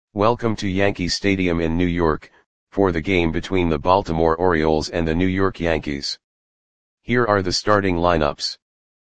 Welcome to Yankee Stadium in New York, for the game between the Baltimore Orioles and the New York Yankees. Here are the starting lineups.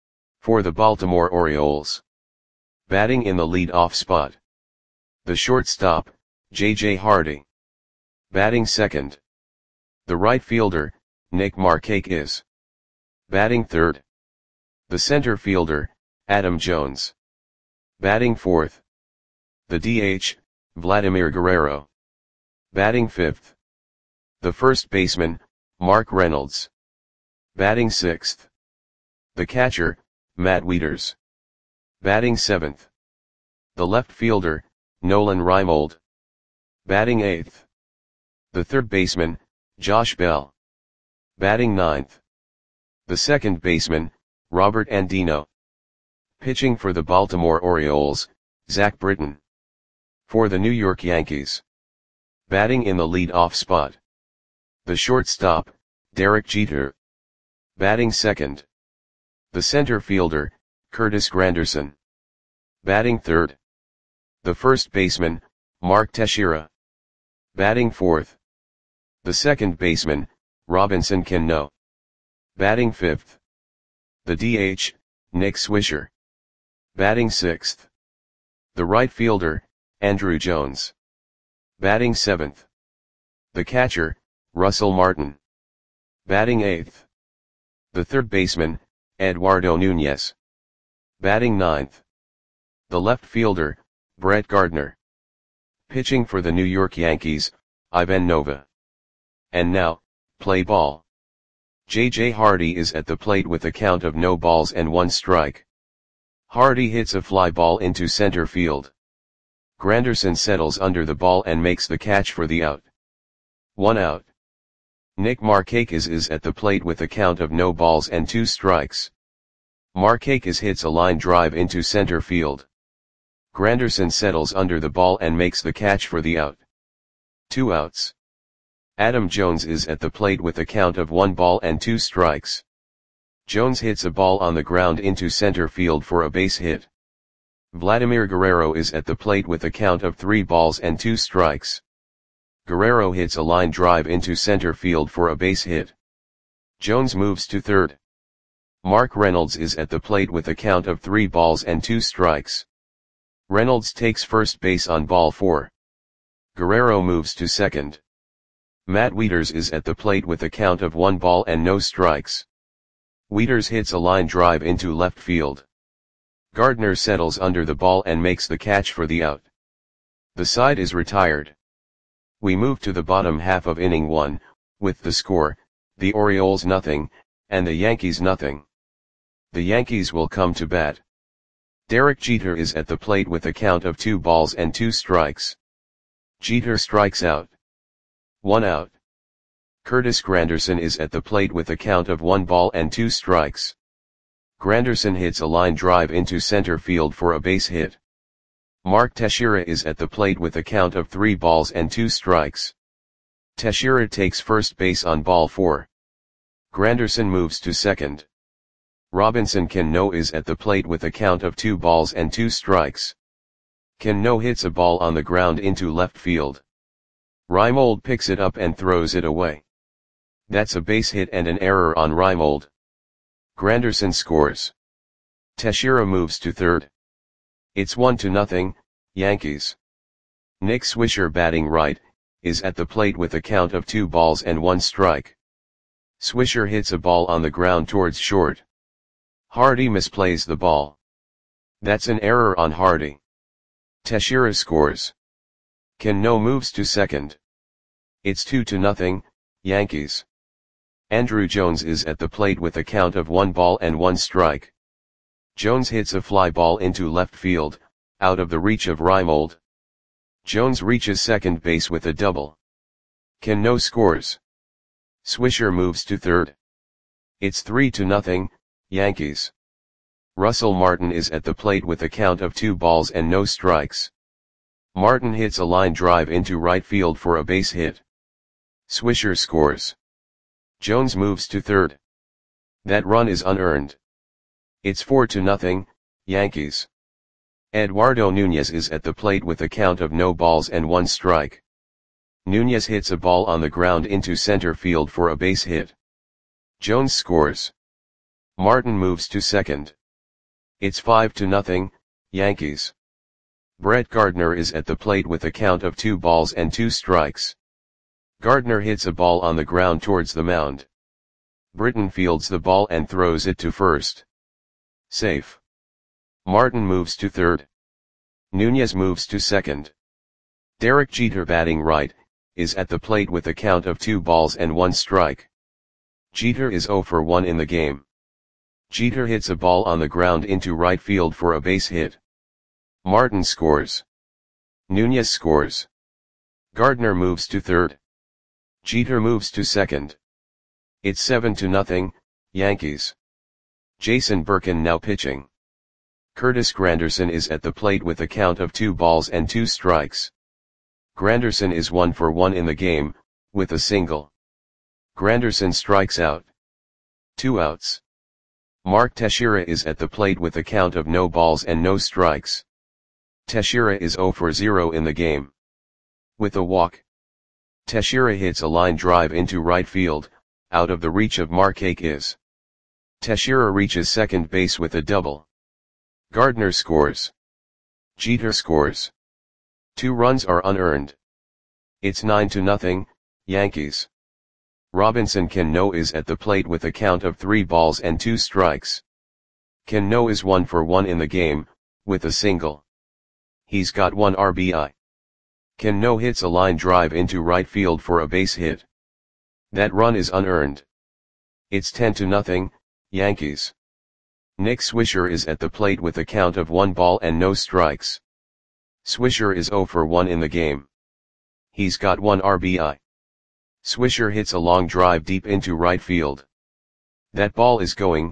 For the Baltimore Orioles. Batting in the lead-off spot. The shortstop, J.J. Hardy. Batting second. The right fielder, Nick Markakis. Batting third. The center fielder, Adam Jones. Batting fourth. The DH, Vladimir Guerrero. Batting fifth. The first baseman, Mark Reynolds. Batting sixth. The catcher, Matt Wieters. Batting seventh. The left fielder, Nolan Reimold. Batting eighth. The third baseman, Josh Bell. Batting ninth. The second baseman, Robert Andino. Pitching for the Baltimore Orioles, Zach Britton. For the New York Yankees. Batting in the lead-off spot. The shortstop, Derek Jeter. Batting second. The center fielder, Curtis Granderson. Batting third. The first baseman, Mark Teixeira. Batting fourth. The second baseman, Robinson Cano. Batting fifth. The DH, Nick Swisher. Batting sixth. The right fielder, Andruw Jones. Batting seventh. The catcher, Russell Martin. Batting eighth. The third baseman, Eduardo Nunez. Batting ninth. The left fielder, Brett Gardner. Pitching for the New York Yankees, Ivan Nova. And now, play ball. J.J. Hardy is at the plate with a count of no balls and one strike. Hardy hits a fly ball into center field. Granderson settles under the ball and makes the catch for the out. 1 out. Nick Markakis is at the plate with a count of no balls and 2 strikes. Markakis hits a line drive into center field. Granderson settles under the ball and makes the catch for the out. 2 outs. Adam Jones is at the plate with a count of 1 ball and 2 strikes. Jones hits a ball on the ground into center field for a base hit. Vladimir Guerrero is at the plate with a count of 3 balls and 2 strikes. Guerrero hits a line drive into center field for a base hit. Jones moves to third. Mark Reynolds is at the plate with a count of 3 balls and 2 strikes. Reynolds takes first base on ball 4. Guerrero moves to second. Matt Wieters is at the plate with a count of 1 ball and no strikes. Wieters hits a line drive into left field. Gardner settles under the ball and makes the catch for the out. The side is retired. We move to the bottom half of inning 1, with the score, the Orioles nothing, and the Yankees nothing. The Yankees will come to bat. Derek Jeter is at the plate with a count of 2 balls and 2 strikes. Jeter strikes out. 1 out. Curtis Granderson is at the plate with a count of 1 ball and 2 strikes. Granderson hits a line drive into center field for a base hit. Mark Teixeira is at the plate with a count of 3 balls and 2 strikes. Teixeira takes first base on ball 4. Granderson moves to second. Robinson Cano is at the plate with a count of 2 balls and 2 strikes. Cano hits a ball on the ground into left field. Reimold picks it up and throws it away. That's a base hit and an error on Reimold. Granderson scores. Teixeira moves to third. It's 1-0, Yankees. Nick Swisher, batting right, is at the plate with a count of 2 balls and 1 strike. Swisher hits a ball on the ground towards short. Hardy misplays the ball. That's an error on Hardy. Teixeira scores. Cano moves to second. It's 2-0, Yankees. Andruw Jones is at the plate with a count of 1 ball and 1 strike. Jones hits a fly ball into left field, out of the reach of Reimold. Jones reaches second base with a double. Cano scores. Swisher moves to third. It's 3-0, Yankees. Russell Martin is at the plate with a count of 2 balls and no strikes. Martin hits a line drive into right field for a base hit. Swisher scores. Jones moves to third. That run is unearned. It's 4-0, Yankees. Eduardo Nunez is at the plate with a count of no balls and one strike. Nunez hits a ball on the ground into center field for a base hit. Jones scores. Martin moves to second. It's 5-0, Yankees. Brett Gardner is at the plate with a count of 2 balls and 2 strikes. Gardner hits a ball on the ground towards the mound. Britton fields the ball and throws it to first. Safe. Martin moves to third. Nunez moves to second. Derek Jeter, batting right, is at the plate with a count of 2 balls and 1 strike. Jeter is 0 for 1 in the game. Jeter hits a ball on the ground into right field for a base hit. Martin scores. Nunez scores. Gardner moves to third. Jeter moves to second. It's 7-0, Yankees. Jason Birkin now pitching. Curtis Granderson is at the plate with a count of 2 balls and 2 strikes. Granderson is 1 for 1 in the game, with a single. Granderson strikes out. 2 outs. Mark Teixeira is at the plate with a count of no balls and no strikes. Teixeira is 0 for 0 in the game. With a walk. Teixeira hits a line drive into right field, out of the reach of Markakis. Teixeira reaches second base with a double. Gardner scores. Jeter scores. 2 runs are unearned. It's 9-0, Yankees. Robinson Cano is at the plate with a count of 3 balls and 2 strikes. Cano is 1 for 1 in the game, with a single. He's got 1 RBI. Cano hits a line drive into right field for a base hit. That run is unearned. It's 10-0, Yankees. Nick Swisher is at the plate with a count of 1 ball and no strikes. Swisher is 0 for 1 in the game. He's got 1 RBI. Swisher hits a long drive deep into right field. That ball is gone.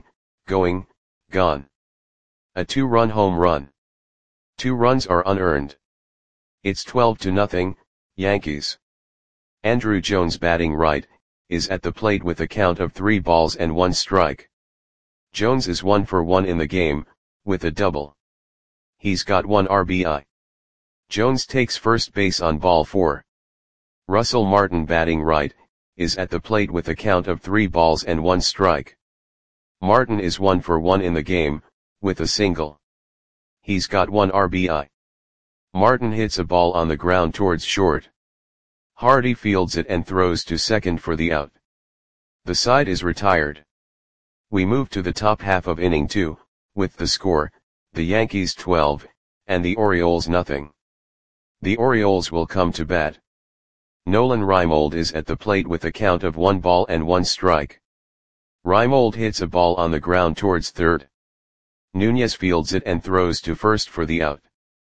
A 2-run home run. 2 runs are unearned. It's 12-0, Yankees. Andruw Jones, batting right, is at the plate with a count of 3 balls and 1 strike. Jones is 1 for 1 in the game, with a double. He's got 1 RBI. Jones takes first base on ball 4. Russell Martin, batting right, is at the plate with a count of 3 balls and 1 strike. Martin is 1 for 1 in the game, with a single. He's got 1 RBI. Martin hits a ball on the ground towards short. Hardy fields it and throws to second for the out. The side is retired. We move to the top half of inning 2, with the score, the Yankees 12, and the Orioles nothing. The Orioles will come to bat. Nolan Reimold is at the plate with a count of 1 ball and 1 strike. Reimold hits a ball on the ground towards third. Nunez fields it and throws to first for the out.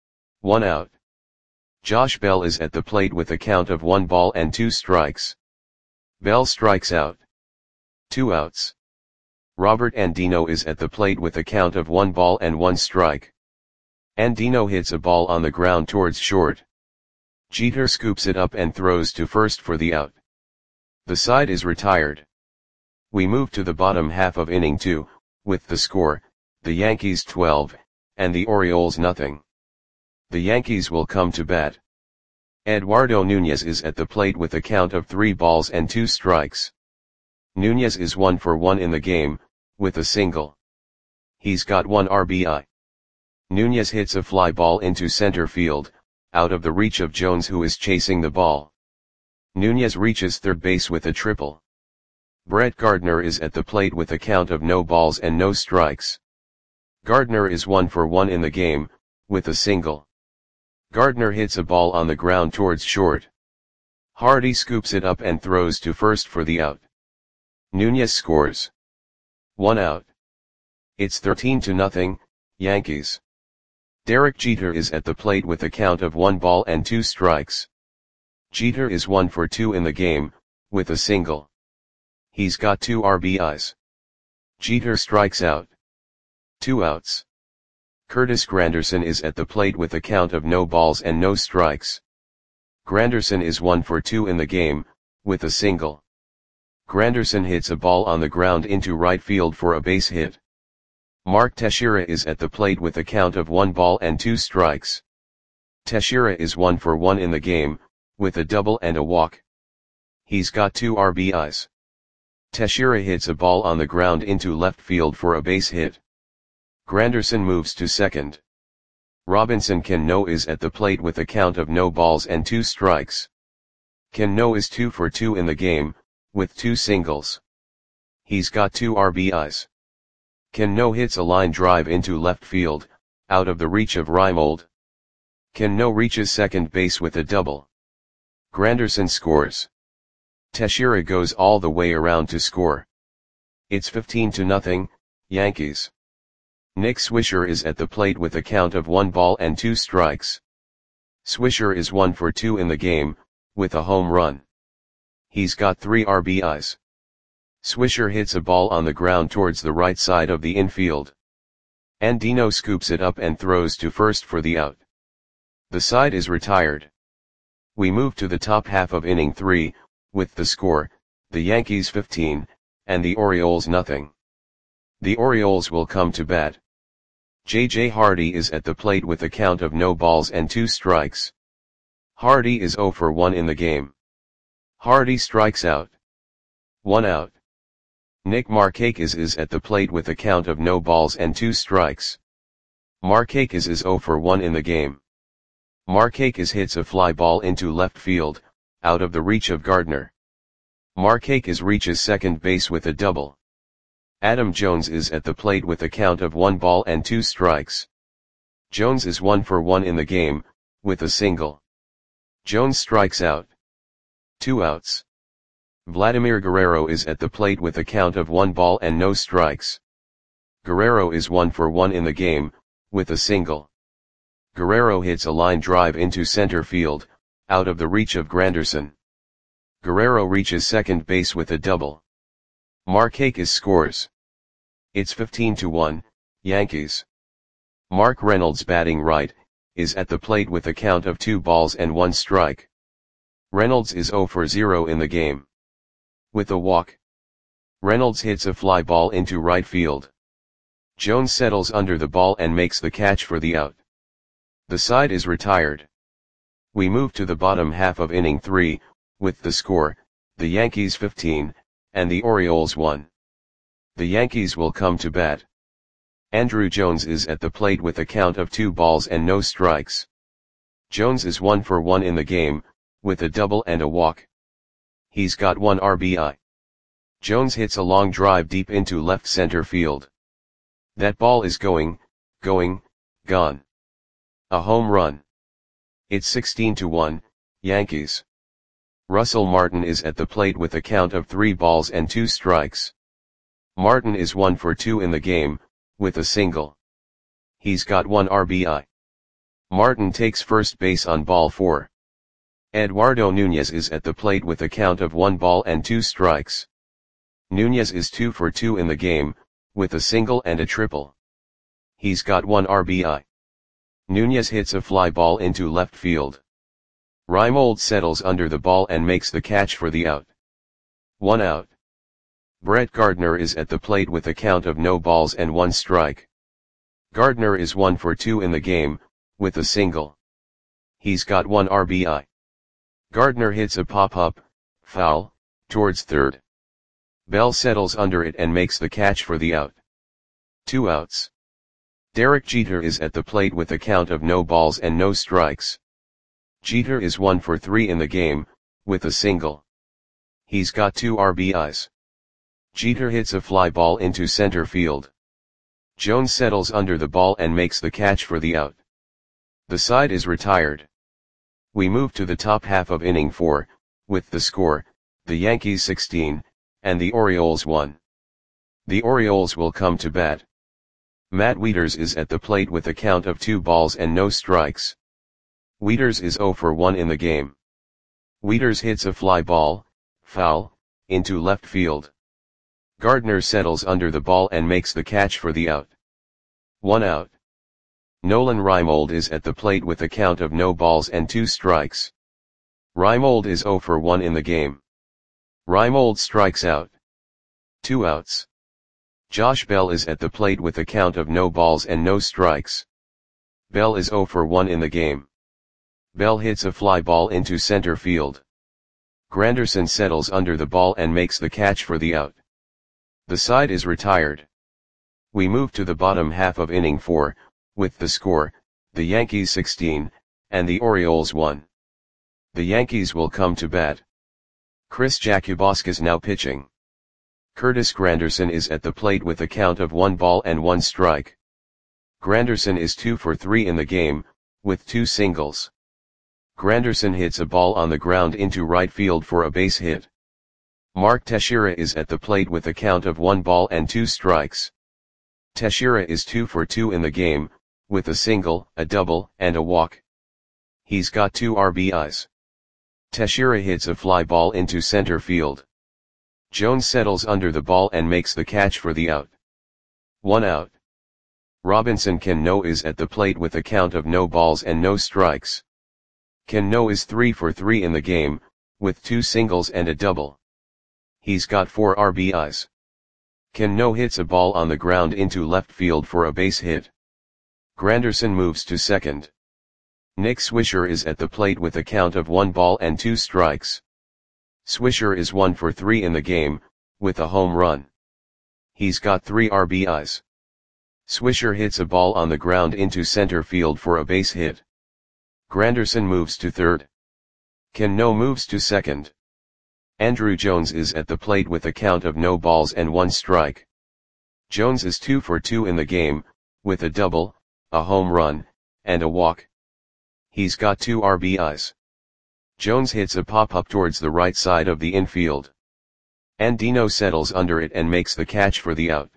1 out. Josh Bell is at the plate with a count of 1 ball and 2 strikes. Bell strikes out. 2 outs. Robert Andino is at the plate with a count of 1 ball and 1 strike. Andino hits a ball on the ground towards short. Jeter scoops it up and throws to first for the out. The side is retired. We move to the bottom half of inning 2, with the score, the Yankees 12, and the Orioles nothing. The Yankees will come to bat. Eduardo Nunez is at the plate with a count of 3 balls and 2 strikes. Nunez is 1 for 1 in the game, with a single. He's got 1 RBI. Nunez hits a fly ball into center field, out of the reach of Jones, who is chasing the ball. Nunez reaches third base with a triple. Brett Gardner is at the plate with a count of no balls and no strikes. Gardner is 1 for 1 in the game, with a single. Gardner hits a ball on the ground towards short. Hardy scoops it up and throws to first for the out. Nunez scores. 1 out. It's 13-0, Yankees. Derek Jeter is at the plate with a count of 1 ball and 2 strikes. Jeter is 1 for 2 in the game, with a single. He's got 2 RBIs. Jeter strikes out. 2 outs. Curtis Granderson is at the plate with a count of no balls and no strikes. Granderson is 1 for 2 in the game, with a single. Granderson hits a ball on the ground into right field for a base hit. Mark Teixeira is at the plate with a count of 1 ball and 2 strikes. Teixeira is 1 for 1 in the game, with a double and a walk. He's got 2 RBIs. Teixeira hits a ball on the ground into left field for a base hit. Granderson moves to second. Robinson Cano is at the plate with a count of no balls and 2 strikes. Cano is 2 for 2 in the game, with 2 singles. He's got 2 RBIs. Cano hits a line drive into left field, out of the reach of Reimold. Cano reaches second base with a double. Granderson scores. Teixeira goes all the way around to score. It's 15-0, Yankees. Nick Swisher is at the plate with a count of 1 ball and 2 strikes. Swisher is 1 for 2 in the game, with a home run. He's got 3 RBIs. Swisher hits a ball on the ground towards the right side of the infield. Andino scoops it up and throws to first for the out. The side is retired. We move to the top half of inning 3, with the score, the Yankees 15, and the Orioles nothing. The Orioles will come to bat. J.J. Hardy is at the plate with a count of no balls and 2 strikes. Hardy is 0 for 1 in the game. Hardy strikes out. 1 out. Nick Markakis is at the plate with a count of no balls and 2 strikes. Markakis is 0 for 1 in the game. Markakis hits a fly ball into left field, out of the reach of Gardner. Markakis reaches second base with a double. Adam Jones is at the plate with a count of 1 ball and 2 strikes. Jones is 1 for 1 in the game, with a single. Jones strikes out. 2 outs. Vladimir Guerrero is at the plate with a count of 1 ball and no strikes. Guerrero is 1 for 1 in the game, with a single. Guerrero hits a line drive into center field, out of the reach of Granderson. Guerrero reaches second base with a double. Markakis scores. It's 15-1, Yankees. Mark Reynolds, batting right, is at the plate with a count of 2 balls and 1 strike. Reynolds is 0 for 0 in the game. With a walk. Reynolds hits a fly ball into right field. Jones settles under the ball and makes the catch for the out. The side is retired. We move to the bottom half of inning 3, with the score, the Yankees 15, and the Orioles 1. The Yankees will come to bat. Andruw Jones is at the plate with a count of 2 balls and no strikes. Jones is 1 for 1 in the game, with a double and a walk. He's got 1 RBI. Jones hits a long drive deep into left center field. That ball is going, gone. A home run. It's 16-1, Yankees. Russell Martin is at the plate with a count of 3 balls and 2 strikes. Martin is 1 for 2 in the game, with a single. He's got 1 RBI. Martin takes first base on ball 4. Eduardo Nunez is at the plate with a count of 1 ball and 2 strikes. Nunez is 2 for 2 in the game, with a single and a triple. He's got 1 RBI. Nunez hits a fly ball into left field. Reimold settles under the ball and makes the catch for the out. 1 out. Brett Gardner is at the plate with a count of no balls and 1 strike. Gardner is 1 for 2 in the game, with a single. He's got 1 RBI. Gardner hits a pop-up, foul, towards third. Bell settles under it and makes the catch for the out. 2 outs. Derek Jeter is at the plate with a count of no balls and no strikes. Jeter is 1 for 3 in the game, with a single. He's got 2 RBIs. Jeter hits a fly ball into center field. Jones settles under the ball and makes the catch for the out. The side is retired. We move to the top half of inning 4, with the score, the Yankees 16, and the Orioles 1. The Orioles will come to bat. Matt Wieters is at the plate with a count of 2 balls and no strikes. Wieters is 0 for 1 in the game. Wieters hits a fly ball, foul, into left field. Gardner settles under the ball and makes the catch for the out. 1 out. Nolan Reimold is at the plate with a count of no balls and 2 strikes. Reimold is 0 for 1 in the game. Reimold strikes out. 2 outs. Josh Bell is at the plate with a count of no balls and no strikes. Bell is 0 for 1 in the game. Bell hits a fly ball into center field. Granderson settles under the ball and makes the catch for the out. The side is retired. We move to the bottom half of inning 4, with the score, the Yankees 16, and the Orioles 1. The Yankees will come to bat. Chris Jakubowski's now pitching. Curtis Granderson is at the plate with a count of 1 ball and 1 strike. Granderson is 2 for 3 in the game, with 2 singles. Granderson hits a ball on the ground into right field for a base hit. Mark Teixeira is at the plate with a count of 1 ball and 2 strikes. Teixeira is 2 for 2 in the game, with a single, a double, and a walk. He's got 2 RBIs. Teixeira hits a fly ball into center field. Jones settles under the ball and makes the catch for the out. 1 out. Robinson Cano is at the plate with a count of no balls and no strikes. Cano is 3 for 3 in the game, with 2 singles and a double. He's got 4 RBIs. Cano hits a ball on the ground into left field for a base hit. Granderson moves to second. Nick Swisher is at the plate with a count of 1 ball and 2 strikes. Swisher is 1 for 3 in the game, with a home run. He's got 3 RBIs. Swisher hits a ball on the ground into center field for a base hit. Granderson moves to third. Cano moves to second. Andruw Jones is at the plate with a count of no balls and 1 strike. Jones is 2 for 2 in the game, with a double, a home run, and a walk. He's got 2 RBIs. Jones hits a pop-up towards the right side of the infield. Andino settles under it and makes the catch for the out.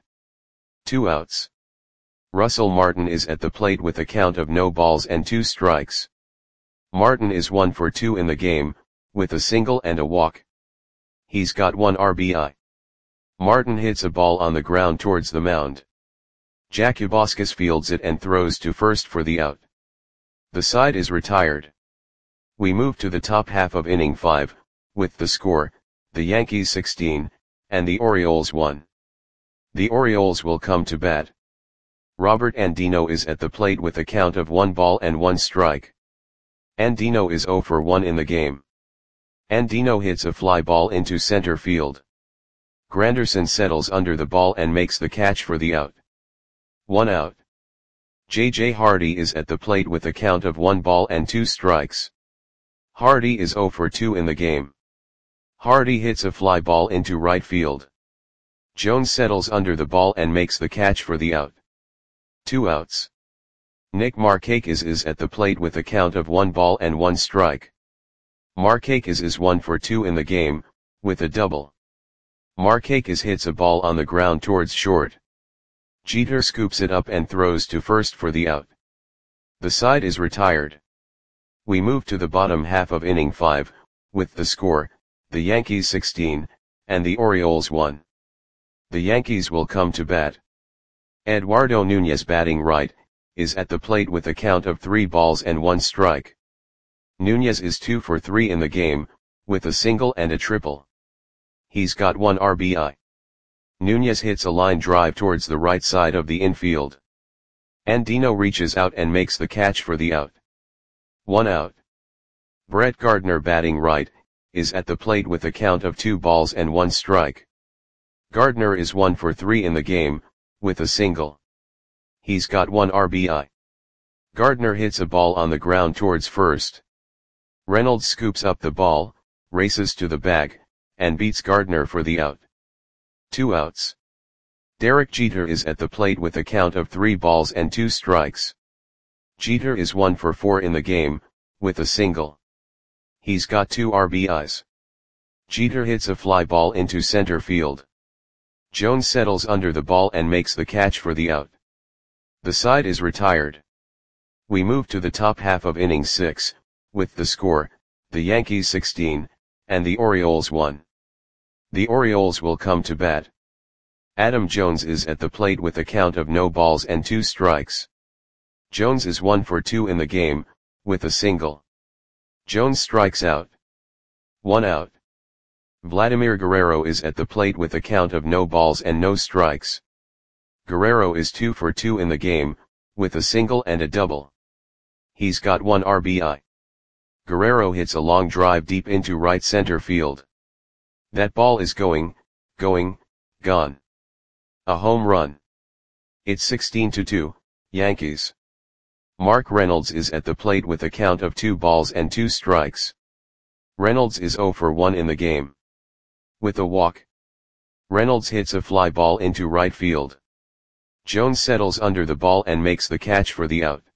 2 outs. Russell Martin is at the plate with a count of no balls and 2 strikes. Martin is 1 for 2 in the game, with a single and a walk. He's got 1 RBI. Martin hits a ball on the ground towards the mound. Jakubowski fields it and throws to first for the out. The side is retired. We move to the top half of inning 5, with the score, the Yankees 16, and the Orioles 1. The Orioles will come to bat. Robert Andino is at the plate with a count of 1 ball and 1 strike. Andino is 0 for 1 in the game. Andino hits a fly ball into center field. Granderson settles under the ball and makes the catch for the out. 1 out. J.J. Hardy is at the plate with a count of 1 ball and 2 strikes. Hardy is 0 for 2 in the game. Hardy hits a fly ball into right field. Jones settles under the ball and makes the catch for the out. 2 outs. Nick Markakis is at the plate with a count of 1 ball and 1 strike. Markakis is 1 for 2 in the game, with a double. Markakis hits a ball on the ground towards short. Jeter scoops it up and throws to first for the out. The side is retired. We move to the bottom half of inning 5, with the score, the Yankees 16, and the Orioles 1. The Yankees will come to bat. Eduardo Nunez, batting right, is at the plate with a count of 3 balls and 1 strike. Nunez is 2 for 3 in the game, with a single and a triple. He's got 1 RBI. Nunez hits a line drive towards the right side of the infield. Andino reaches out and makes the catch for the out. 1 out. Brett Gardner, batting right, is at the plate with a count of 2 balls and 1 strike. Gardner is 1 for 3 in the game, with a single. He's got 1 RBI. Gardner hits a ball on the ground towards first. Reynolds scoops up the ball, races to the bag, and beats Gardner for the out. 2 outs. Derek Jeter is at the plate with a count of 3 balls and 2 strikes. Jeter is 1 for 4 in the game, with a single. He's got 2 RBIs. Jeter hits a fly ball into center field. Jones settles under the ball and makes the catch for the out. The side is retired. We move to the top half of inning 6, with the score, the Yankees 16, and the Orioles 1. The Orioles will come to bat. Adam Jones is at the plate with a count of no balls and 2 strikes. Jones is 1 for 2 in the game, with a single. Jones strikes out. 1 out. Vladimir Guerrero is at the plate with a count of no balls and no strikes. Guerrero is 2 for 2 in the game, with a single and a double. He's got 1 RBI. Guerrero hits a long drive deep into right center field. That ball is gone. A home run. It's 16-2, Yankees. Mark Reynolds is at the plate with a count of 2 balls and 2 strikes. Reynolds is 0 for 1 in the game. With a walk. Reynolds hits a fly ball into right field. Jones settles under the ball and makes the catch for the out.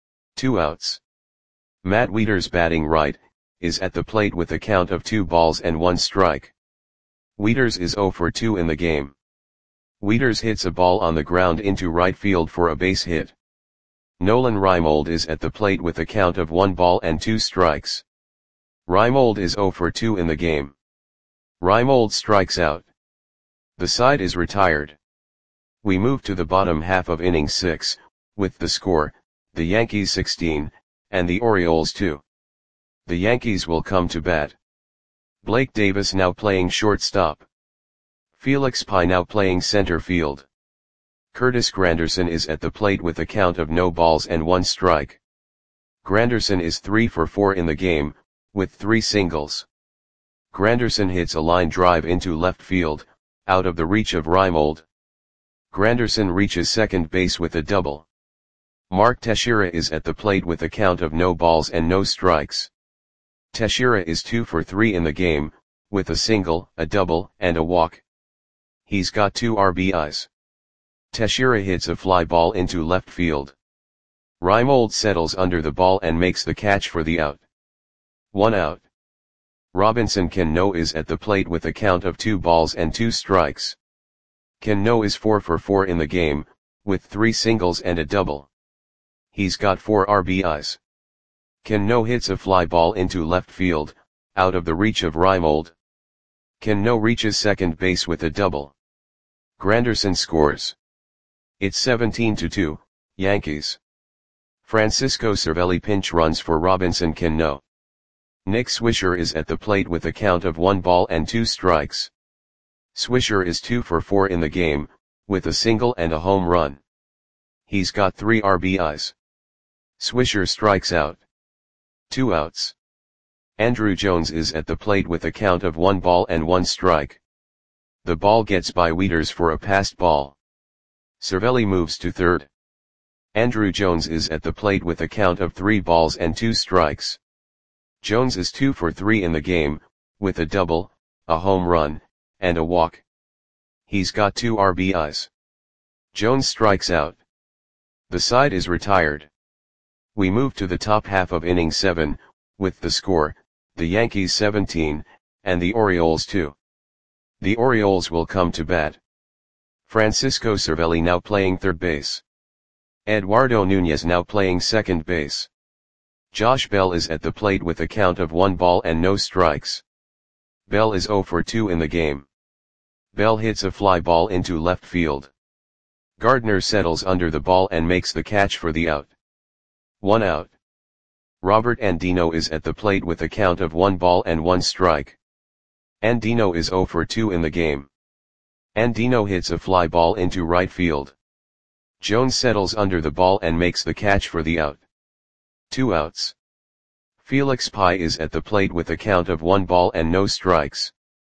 2 outs. Matt Wieters, batting right, is at the plate with a count of 2 balls and 1 strike. Wieters is 0 for 2 in the game. Wieters hits a ball on the ground into right field for a base hit. Nolan Reimold is at the plate with a count of 1 ball and 2 strikes. Reimold is 0 for 2 in the game. Reimold strikes out. The side is retired. We move to the bottom half of inning 6, with the score, the Yankees 16, and the Orioles 2. The Yankees will come to bat. Blake Davis now playing shortstop. Felix Pie now playing center field. Curtis Granderson is at the plate with a count of no balls and 1 strike. Granderson is 3 for 4 in the game, with 3 singles. Granderson hits a line drive into left field, out of the reach of Reimold. Granderson reaches second base with a double. Mark Teixeira is at the plate with a count of no balls and no strikes. Teixeira is 2 for 3 in the game, with a single, a double, and a walk. He's got 2 RBIs. Teixeira hits a fly ball into left field. Reimold settles under the ball and makes the catch for the out. 1 out. Robinson Cano is at the plate with a count of 2 balls and 2 strikes. Cano is 4 for 4 in the game, with 3 singles and a double. He's got 4 RBIs. Cano hits a fly ball into left field, out of the reach of Reimold. Cano reaches second base with a double. Granderson scores. It's 17-2, Yankees. Francisco Cervelli pinch runs for Robinson Cano. Nick Swisher is at the plate with a count of 1 ball and 2 strikes. Swisher is 2 for 4 in the game, with a single and a home run. He's got 3 RBIs. Swisher strikes out. 2 outs. Andruw Jones is at the plate with a count of 1 ball and 1 strike. The ball gets by Wieters for a passed ball. Cervelli moves to third. Andruw Jones is at the plate with a count of 3 balls and 2 strikes. Jones is 2 for 3 in the game, with a double, a home run, and a walk. He's got 2 RBIs. Jones strikes out. The side is retired. We move to the top half of inning 7, with the score, the Yankees 17, and the Orioles 2. The Orioles will come to bat. Francisco Cervelli now playing third base. Eduardo Nunez now playing second base. Josh Bell is at the plate with a count of 1 ball and no strikes. Bell is 0 for 2 in the game. Bell hits a fly ball into left field. Gardner settles under the ball and makes the catch for the out. 1 out. Robert Andino is at the plate with a count of 1 ball and 1 strike. Andino is 0 for 2 in the game. Andino hits a fly ball into right field. Jones settles under the ball and makes the catch for the out. 2 outs. Felix Pie is at the plate with a count of 1 ball and no strikes.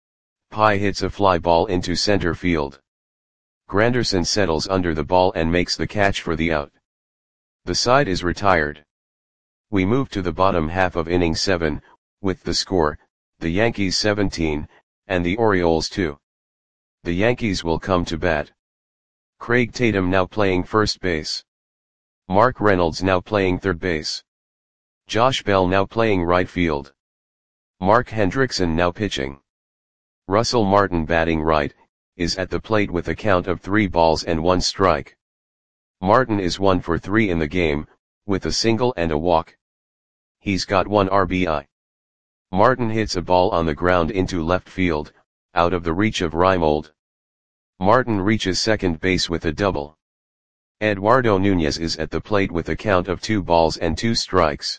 Pie hits a fly ball into center field. Granderson settles under the ball and makes the catch for the out. The side is retired. We move to the bottom half of inning 7, with the score, the Yankees 17, and the Orioles 2. The Yankees will come to bat. Craig Tatum now playing first base. Mark Reynolds now playing third base. Josh Bell now playing right field. Mark Hendrickson now pitching. Russell Martin, batting right, is at the plate with a count of 3 balls and 1 strike. Martin is 1 for 3 in the game, with a single and a walk. He's got 1 RBI. Martin hits a ball on the ground into left field, out of the reach of Reimold. Martin reaches second base with a double. Eduardo Nunez is at the plate with a count of 2 balls and 2 strikes.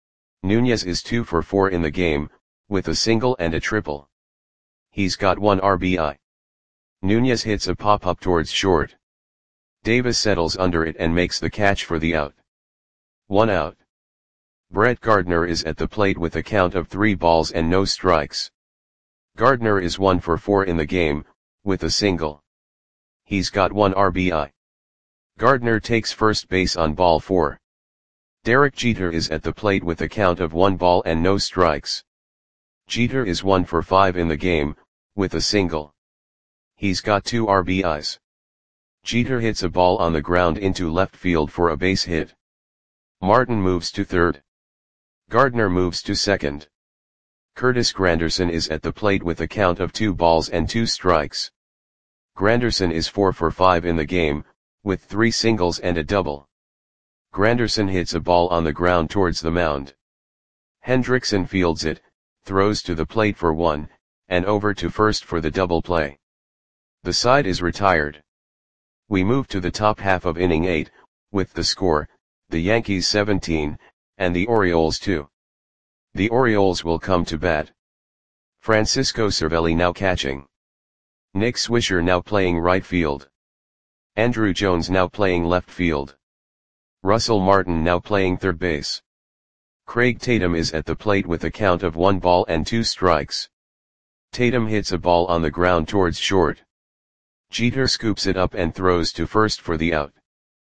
Nunez is 2 for 4 in the game, with a single and a triple. He's got 1 RBI. Nunez hits a pop-up towards short. Davis settles under it and makes the catch for the out. 1 out. Brett Gardner is at the plate with a count of 3 balls and no strikes. Gardner is 1 for 4 in the game, with a single. He's got 1 RBI. Gardner takes first base on ball 4. Derek Jeter is at the plate with a count of 1 ball and no strikes. Jeter is 1 for 5 in the game, with a single. He's got 2 RBIs. Jeter hits a ball on the ground into left field for a base hit. Martin moves to third. Gardner moves to second. Curtis Granderson is at the plate with a count of 2 balls and 2 strikes. Granderson is 4 for 5 in the game, with 3 singles and a double. Granderson hits a ball on the ground towards the mound. Hendrickson fields it, throws to the plate for 1, and over to first for the double play. The side is retired. We move to the top half of inning 8, with the score, the Yankees 17, and the Orioles 2. The Orioles will come to bat. Francisco Cervelli now catching. Nick Swisher now playing right field. Andruw Jones now playing left field. Russell Martin now playing third base. Craig Tatum is at the plate with a count of 1 ball and 2 strikes. Tatum hits a ball on the ground towards short. Jeter scoops it up and throws to first for the out.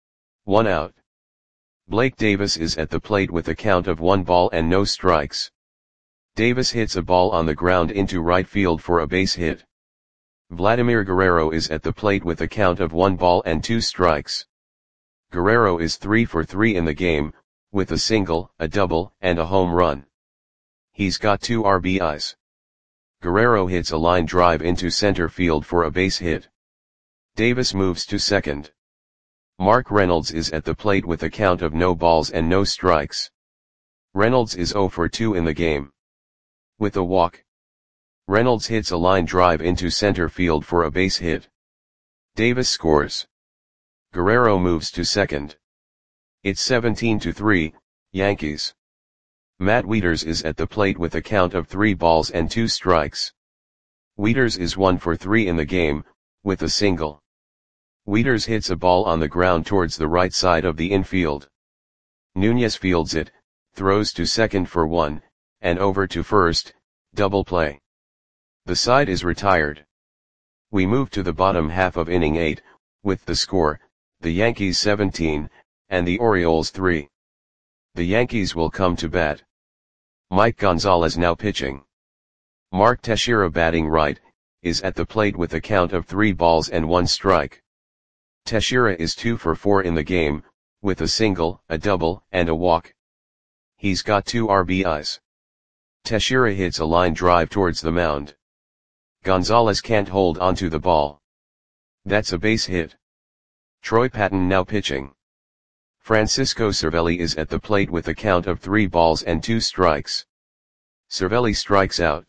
1 out. Blake Davis is at the plate with a count of 1 ball and no strikes. Davis hits a ball on the ground into right field for a base hit. Vladimir Guerrero is at the plate with a count of 1 ball and 2 strikes. Guerrero is 3 for 3 in the game, with a single, a double, and a home run. He's got 2 RBIs. Guerrero hits a line drive into center field for a base hit. Davis moves to second. Mark Reynolds is at the plate with a count of no balls and no strikes. Reynolds is 0 for 2 in the game. With a walk. Reynolds hits a line drive into center field for a base hit. Davis scores. Guerrero moves to second. It's 17-3, Yankees. Matt Wieters is at the plate with a count of 3 balls and 2 strikes. Wieters is 1 for 3 in the game, with a single. Wieters hits a ball on the ground towards the right side of the infield. Nunez fields it, throws to second for 1, and over to first, double play. The side is retired. We move to the bottom half of inning 8, with the score, the Yankees 17, and the Orioles 3. The Yankees will come to bat. Mike Gonzalez now pitching. Mark Teixeira batting right, is at the plate with a count of 3 balls and 1 strike. Teixeira is 2 for 4 in the game, with a single, a double, and a walk. He's got 2 RBIs. Teixeira hits a line drive towards the mound. Gonzalez can't hold onto the ball. That's a base hit. Troy Patton now pitching. Francisco Cervelli is at the plate with a count of 3 balls and 2 strikes. Cervelli strikes out.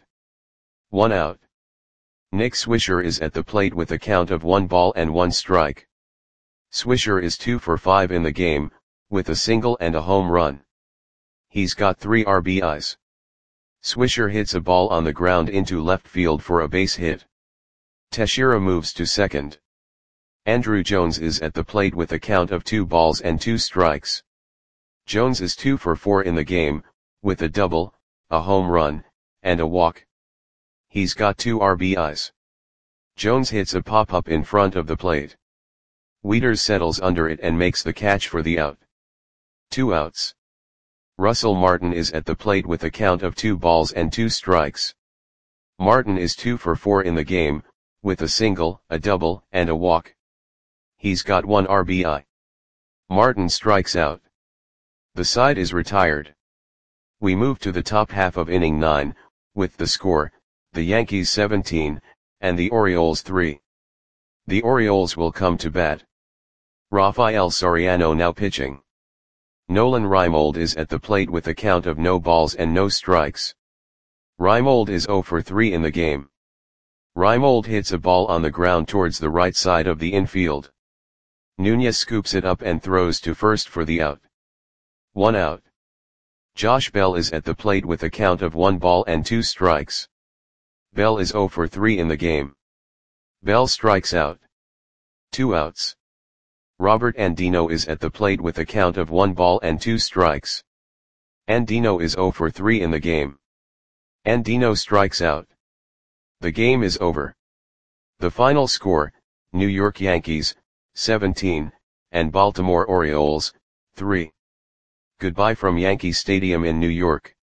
1 out. Nick Swisher is at the plate with a count of 1 ball and 1 strike. Swisher is 2 for 5 in the game, with a single and a home run. He's got 3 RBIs. Swisher hits a ball on the ground into left field for a base hit. Teixeira moves to second. Andruw Jones is at the plate with a count of 2 balls and 2 strikes. Jones is 2 for 4 in the game, with a double, a home run, and a walk. He's got 2 RBIs. Jones hits a pop-up in front of the plate. Wieters settles under it and makes the catch for the out. 2 outs. Russell Martin is at the plate with a count of 2 balls and 2 strikes. Martin is 2 for 4 in the game, with a single, a double, and a walk. He's got 1 RBI. Martin strikes out. The side is retired. We move to the top half of inning 9, with the score, the Yankees 17, and the Orioles 3. The Orioles will come to bat. Rafael Soriano now pitching. Nolan Reimold is at the plate with a count of no balls and no strikes. Reimold is 0 for 3 in the game. Reimold hits a ball on the ground towards the right side of the infield. Nunez scoops it up and throws to first for the out. 1 out. Josh Bell is at the plate with a count of 1 ball and 2 strikes. Bell is 0 for 3 in the game. Bell strikes out. 2 outs. Robert Andino is at the plate with a count of 1 ball and 2 strikes. Andino is 0 for 3 in the game. Andino strikes out. The game is over. The final score, New York Yankees, 17, and Baltimore Orioles, 3. Goodbye from Yankee Stadium in New York.